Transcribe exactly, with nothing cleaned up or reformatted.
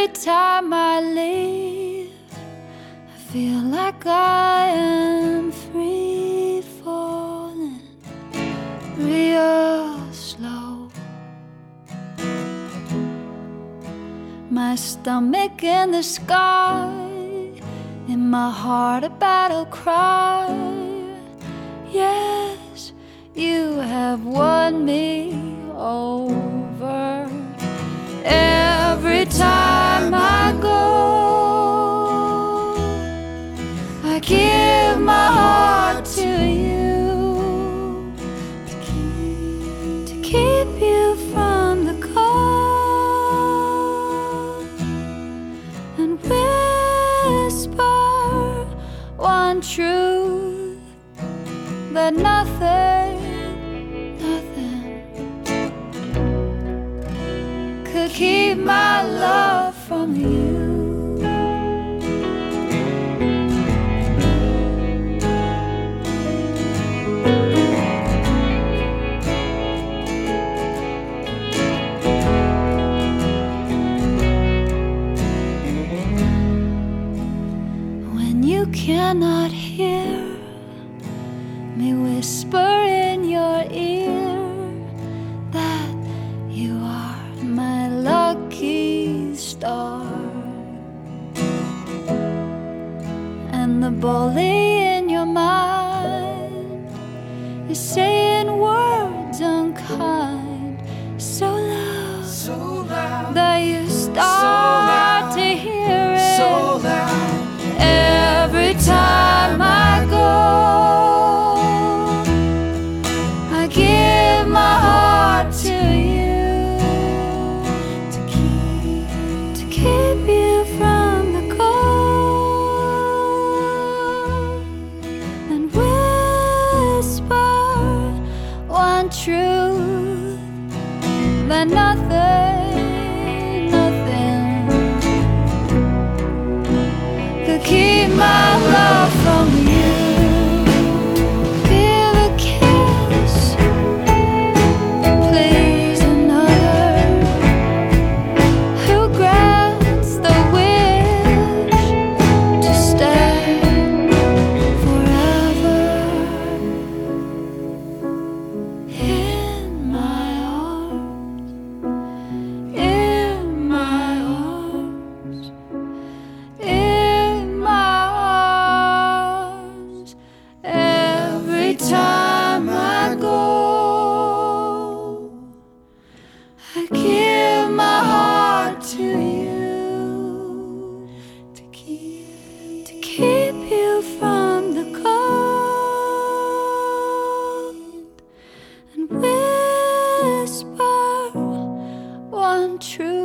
Every time I leave, I feel like I am free falling real slow. My stomach in the sky, in my heart a battle cry. Yes, you have won me over. Every time I go, I give my heart to you, to keep, to keep you from the cold, and whisper one truth, that nothing, nothing could keep my love from you. When you cannot hear me whisper in your ear that you are my lucky star, and the bully in your mind is saying words unkind so loud, so loud that you start so to hear it. So loud. Every time I go, I give my heart to you, to keep, to keep you from the cold, and whisper one truth, that nothing, nothing could keep my love from you. Feel a kiss, please another, who grants the wish to stay forever in my arms, in my arms, in my arms. Every time I go, I give my heart to you, to keep, to keep you from the cold, and whisper one truth.